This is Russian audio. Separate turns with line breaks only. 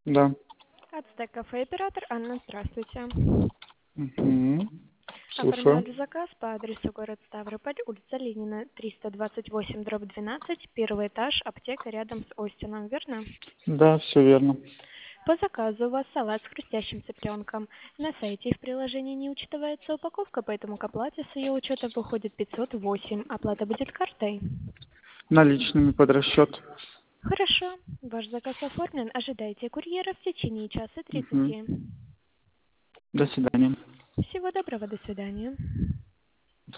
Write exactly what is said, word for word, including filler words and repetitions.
Да.
Ацтек кафе, оператор Анна, здравствуйте.
Угу. Слушаю.
Оформляли заказ по адресу город Ставрополь, улица Ленина, триста двадцать восемь, дробь двенадцать, первый этаж, аптека рядом с Остином, верно?
Да, все верно.
По заказу у вас салат с хрустящим цыпленком. На сайте и в приложении не учитывается упаковка, поэтому к оплате с ее учета выходит пятьсот восемь. Оплата будет картой.
Наличными под расчет.
Хорошо. Ваш заказ оформлен. Ожидайте курьера в течение часа
Угу.
тридцати.
До свидания.
Всего доброго. До свидания.